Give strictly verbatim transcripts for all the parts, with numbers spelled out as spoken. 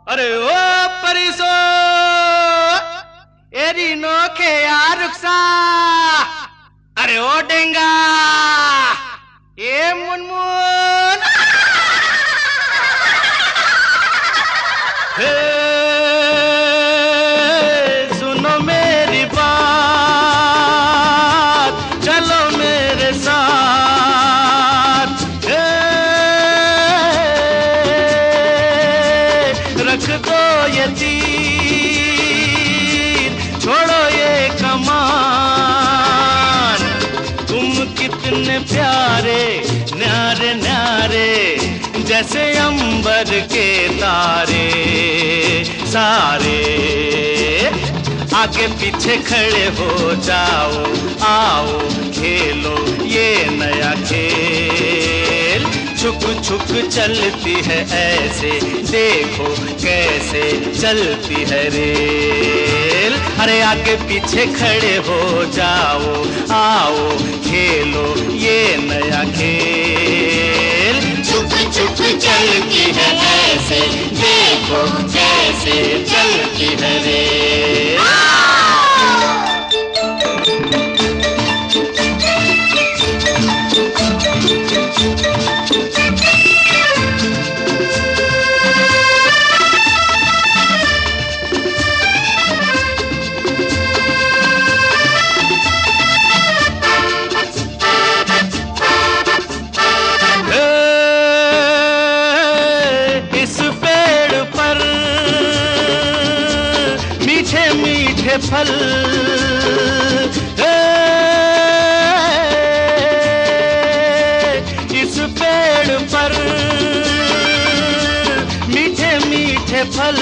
अरे ओ परिसो एरी नोखे यार रुखसा। अरे ओ डेंगा ए मुनमुन। हे सुनो मेरी बात, चलो मेरे साथ। हे रख दो ये तीर, छोड़ो ये कमान। तुम कितने प्यारे न्यारे न्यारे, जैसे अंबर के तारे सारे। आगे पीछे खड़े हो जाओ, आओ खेलो ये नया खेल। छुक छुक चलती है ऐसे, देखो कैसे चलती है रेल। अरे आगे पीछे खड़े हो जाओ, आओ खेलो ये नया खेल। छुक छुक चलती है ऐसे, देखो कैसे चलती है रेल। मीठे फल इस पेड़ पर, मीठे मीठे फल।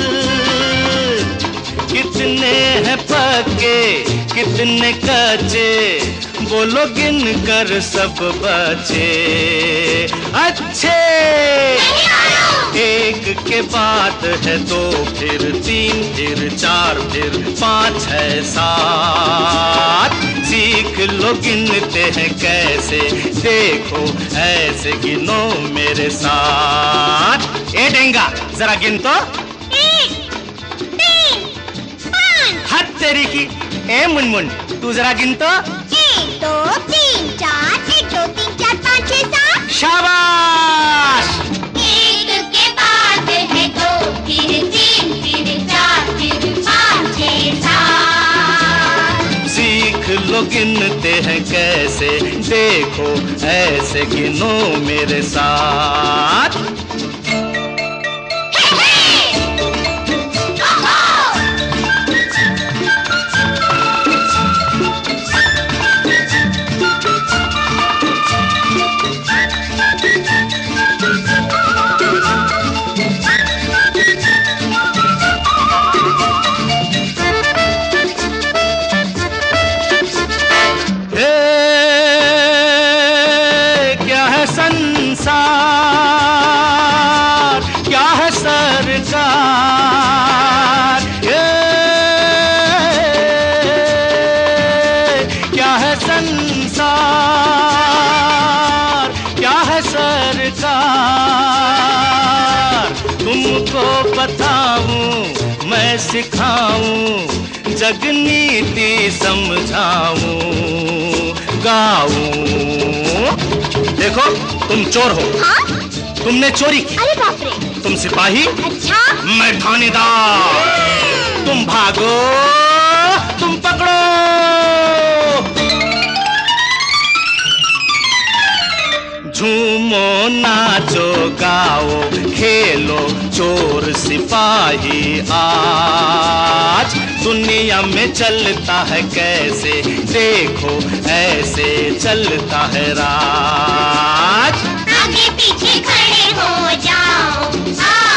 कितने हैं पके कितने कच्चे, बोलो गिन कर सब बचे अच्छे। एक के बाद है दो, फिर तीन, फिर चार, फिर पाँच है सात। सीख लो गिनते हैं कैसे, देखो ऐसे गिनो मेरे साथ। ए डेंगा जरा गिन तो। एक, तीन, पाँच। हद तेरी की। ए मुनमुन तू जरा गिन तो। एक दो तीन चार, एक दो तीन चार पाँच छः सात। शाबाश। फिर तीन, फिर चार, फिर पाँच छः सात। सीख लो गिनते हैं कैसे, देखो ऐसे गिनो मेरे साथ। संसार क्या है सरकार, ये क्या है संसार, क्या है सरकार। तुमको बताऊं मैं सिखाऊं, जग नीति समझाऊं गाऊं। देखो तुम चोर हो। हाँ? तुमने चोरी की। अरे बाप रे। तुम सिपाही। अच्छा। मैं थानेदार। तुम भागो, तुम पकड़ो। झूमो नाचो गाओ खेलो चोर सिपाही आज। दुनिया में चलता है कैसे, देखो ऐसे चलता है राज। आगे पीछे खड़े हो जाओ।